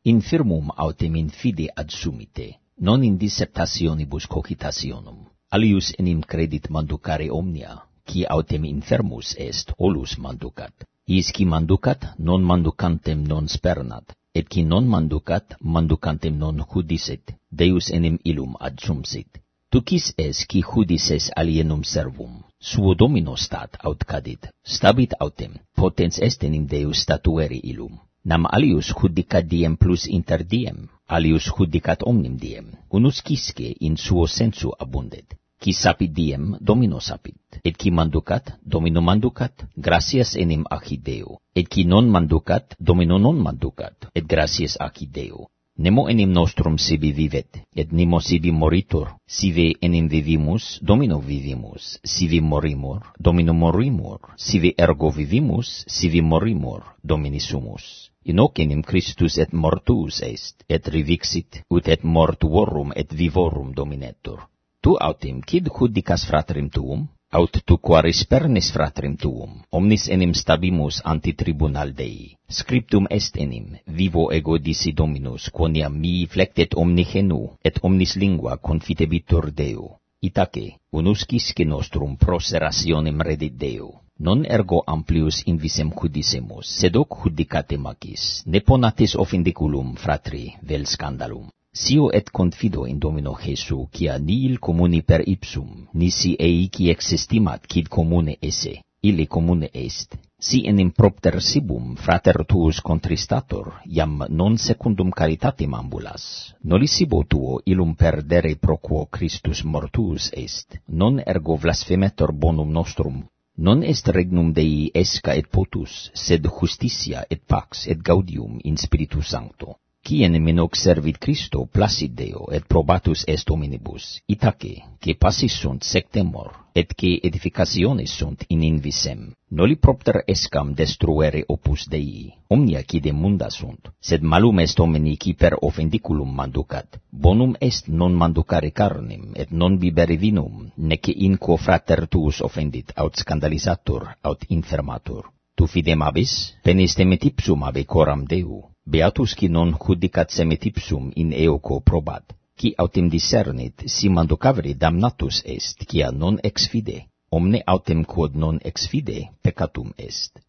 Infirmum autem in fide adsumite, non in dissertationibus cogitationum. Alius enim credit manducare omnia, qui autem infermus est, olus manducat. Is qui manducat, non manducantem non spernat, et qui non manducat, manducantem non judiset, Deus enim illum adsumsit. Tu quis es qui judices alienum servum, suo domino stat aut cadit, stabit autem, potens est enim Deus statueri illum. Nam alius judicat diem plus inter diem, alius judicat omnim diem, unus quisque in suo sensu abundet. Qui sapit diem, domino sapit, et qui manducat, domino manducat, gratias enim aci Deo, et qui non manducat, domino non manducat, et gratias aci Deo. Nemo enim nostrum sibi vivet, et nemo sibi moritur, sive enim vivimus, domino vivimus, sivi morimur, domino morimur, sivi ergo vivimus, sivi morimur, domini sumus. In hoc enim Christus et mortuus est, et revixit, ut et mortuorum et vivorum dominetur. Tu autem quid judicas fratrem tuum, aut tu quaris pernis fratrem tuum, omnis enim stabimus ante tribunal Dei. Scriptum est enim, vivo ego disi Dominus, quoniam mihi flectet omni genu, et omnis lingua confitebitur Deo. Itaque, unus quisque nostrum proserationem redit Deo. Non ergo amplius invisem judicemus, sed hoc judicate macis, ne ponatis ofendiculum, fratri, vel scandalum. Sio et confido in Domino Jesu, quia nihil communi per ipsum, nisi ei qui existimat quid commune esse, ille commune est. Si enim propter sibum frater tuus contristator, iam non secundum caritatem ambulas. Noli sibo tuo illum perdere pro quo Christus mortuus est, non ergo blasphemetor bonum nostrum. Non est regnum Dei esca et potus, sed justitia et pax et gaudium in Spiritu Sancto. Qui enim in hoc servit Christo placit Deo, et probatus est hominibus, itaque, que passis sunt sectemor, et que edificationes sunt in invisem. Noli propter escam destruere opus Dei, omnia quide munda sunt, sed malum est homini qui per offendiculum manducat. Bonum est non manducare carnem, et non bibere vinum, nece in quo frater tuus offendit, aut scandalizatur, aut infermatur. Tu fidem abis? Penis temet ipsum abe coram Deu. Beatus qui non judicat semet ipsum in eoco probat, qui autem discernit si manducavere damnatus est, quia non ex fide. Omne autem quod non ex fide peccatum est.